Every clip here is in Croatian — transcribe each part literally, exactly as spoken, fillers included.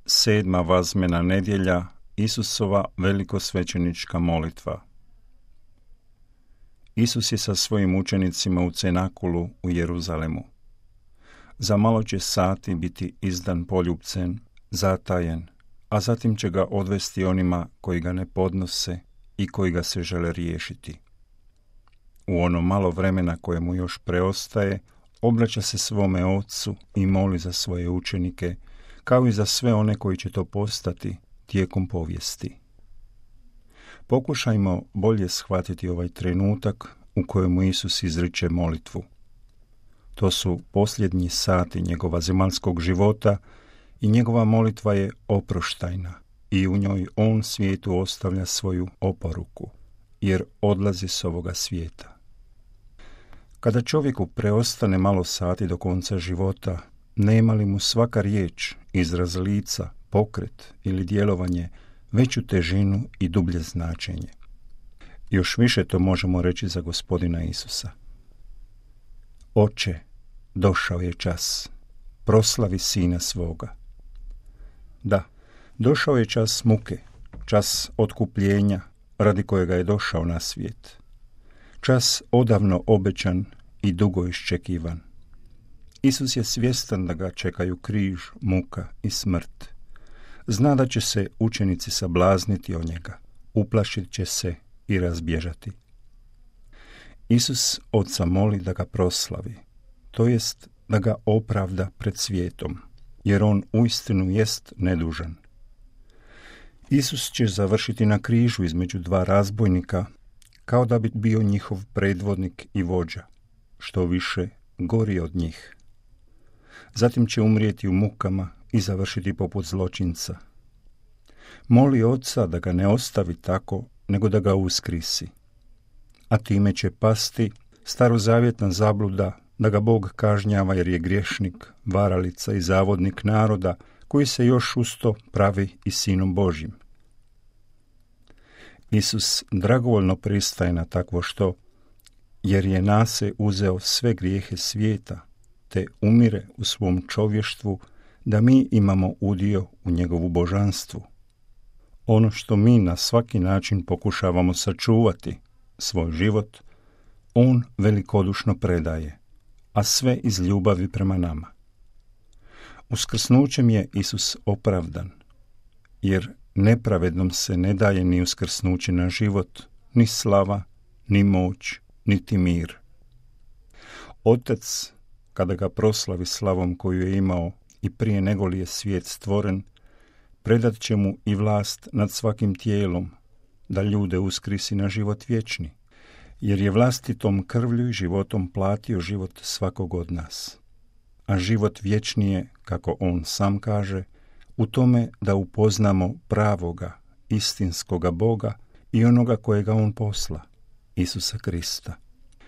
Sedma vazmena nedjelja, Isusova velikosvećenička molitva. Isus je sa svojim učenicima u cenakulu u Jeruzalemu. Za malo će sati biti izdan poljupcem, zatajen, a zatim će ga odvesti onima koji ga ne podnose i koji ga se žele riješiti. U ono malo vremena koje mu još preostaje, obraća se svome Ocu i moli za svoje učenike, kao i za sve one koji će to postati tijekom povijesti. Pokušajmo bolje shvatiti ovaj trenutak u kojemu Isus izriče molitvu. To su posljednji sati njegova zemaljskog života i njegova molitva je oproštajna i u njoj on svijetu ostavlja svoju oporuku, jer odlazi s ovoga svijeta. Kada čovjeku preostane malo sati do konca života, nema li mu svaka riječ, izraz lica, pokret ili djelovanje veću težinu i dublje značenje? Još više to možemo reći za Gospodina Isusa. Oče, došao je čas, proslavi Sina svoga. Da, došao je čas muke, čas otkupljenja radi kojega je došao na svijet. Čas odavno obećan i dugo iščekivan. Isus je svjestan da ga čekaju križ, muka i smrt. Zna da će se učenici sablazniti od njega, uplašit će se i razbježati. Isus Oca moli da ga proslavi, to jest da ga opravda pred svijetom, jer on uistinu jest nedužan. Isus će završiti na križu između dva razbojnika, kao da bi bio njihov predvodnik i vođa, što više gori od njih. Zatim će umrijeti u mukama i završiti poput zločinca. Moli Oca da ga ne ostavi tako, nego da ga uskrisi. A time će pasti starozavjetna zabluda da ga Bog kažnjava jer je griješnik, varalica i zavodnik naroda koji se još usto pravi i Sinom Božjim. Isus dragovoljno pristaje na takvo što, jer je na se uzeo sve grijehe svijeta, te umire u svom čovještvu da mi imamo udio u njegovu božanstvu. Ono što mi na svaki način pokušavamo sačuvati, svoj život, on velikodušno predaje, a sve iz ljubavi prema nama. Uskrsnućem je Isus opravdan, jer nepravednom se ne daje ni uskrsnuće na život, ni slava, ni moć, niti mir. Otac, kada ga proslavi slavom koju je imao i prije nego li je svijet stvoren, predat će mu i vlast nad svakim tijelom, da ljude uskrisi na život vječni, jer je vlastitom krvlju i životom platio život svakog od nas. A život vječni je, kako on sam kaže, u tome da upoznamo pravoga, istinskoga Boga i onoga kojega on posla, Isusa Krista.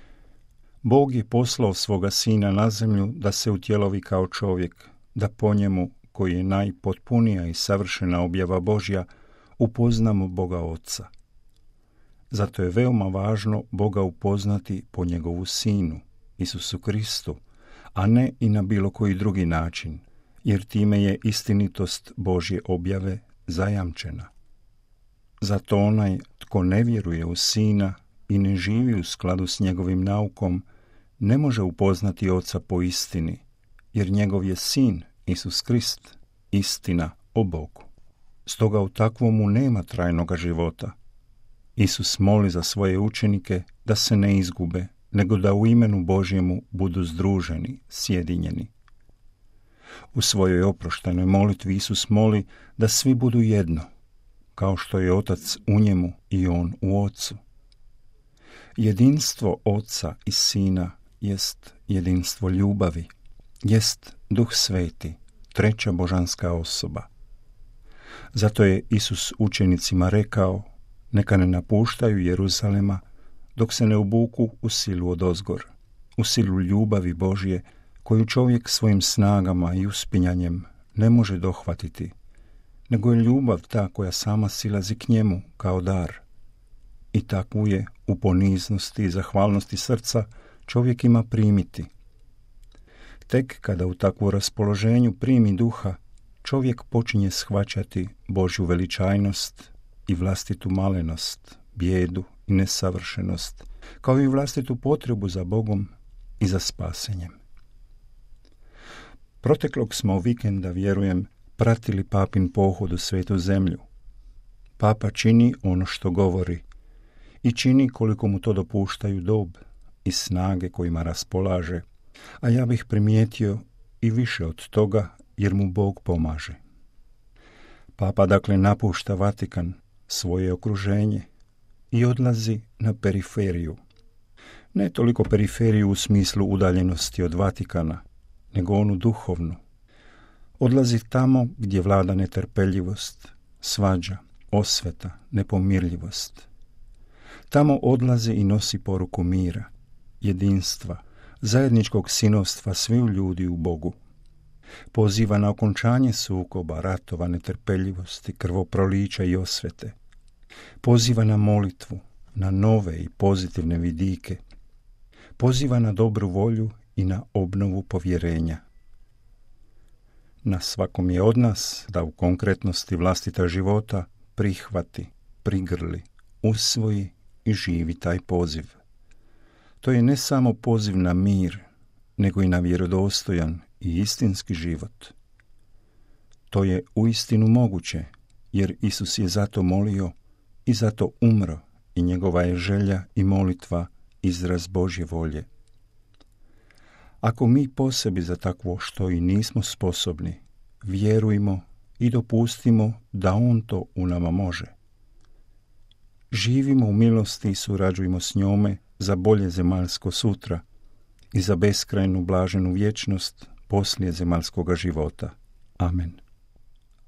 Bog je poslao svoga Sina na zemlju da se utjelovi kao čovjek, da po njemu, koji je najpotpunija i savršena objava Božja, upoznamo Boga Oca. Zato je veoma važno Boga upoznati po njegovu Sinu, Isusu Kristu, a ne i na bilo koji drugi način, jer time je istinitost Božje objave zajamčena. Zato onaj tko ne vjeruje u Sina i ne živi u skladu s njegovim naukom, ne može upoznati Oca po istini, jer njegov je Sin, Isus Krist, istina o Bogu. Stoga u takvomu nema trajnoga života. Isus moli za svoje učenike da se ne izgube, nego da u imenu Božjemu budu združeni, sjedinjeni. U svojoj oproštajnoj molitvi Isus moli da svi budu jedno, kao što je Otac u njemu i on u Ocu. Jedinstvo Oca i Sina jest jedinstvo ljubavi, jest Duh Sveti, treća božanska osoba. Zato je Isus učenicima rekao, neka ne napuštaju Jeruzalema dok se ne obuku u silu odozgor, u silu ljubavi Božje koju čovjek svojim snagama i uspinjanjem ne može dohvatiti, nego je ljubav ta koja sama silazi k njemu kao dar. I takvu je u poniznosti i zahvalnosti srca čovjek ima primiti. Tek kada u takvu raspoloženju primi duha, čovjek počinje shvaćati Božju veličajnost i vlastitu malenost, bijedu i nesavršenost, kao i vlastitu potrebu za Bogom i za spasenjem. Proteklog smo vikenda, vjerujem, pratili papin pohod u Svetu zemlju. Papa čini ono što govori i čini koliko mu to dopuštaju dob i snage kojima raspolaže, a ja bih primijetio i više od toga jer mu Bog pomaže. Papa dakle napušta Vatikan, svoje okruženje, i odlazi na periferiju. Ne toliko periferiju u smislu udaljenosti od Vatikana, nego onu duhovnu. Odlazi tamo gdje vlada netrpeljivost, svađa, osveta, nepomirljivost. Tamo odlazi i nosi poruku mira, jedinstva, zajedničkog sinovstva svih ljudi u Bogu. Poziva na okončanje sukoba, ratova, netrpeljivosti, krvoprolića i osvete. Poziva na molitvu, na nove i pozitivne vidike. Poziva na dobru volju i na obnovu povjerenja. Na svakom je od nas da u konkretnosti vlastita života prihvati, prigrli, usvoji i živi taj poziv. To je ne samo poziv na mir, nego i na vjerodostojan i istinski život. To je uistinu moguće, jer Isus je zato molio i zato umro i njegova je želja i molitva izraz Božje volje. Ako mi po sebi za takvo što i nismo sposobni, vjerujmo i dopustimo da On to u nama može. Živimo u milosti i surađujmo s njome za bolje zemaljsko sutra i za beskrajnu blaženu vječnost poslije zemaljskoga života. Amen.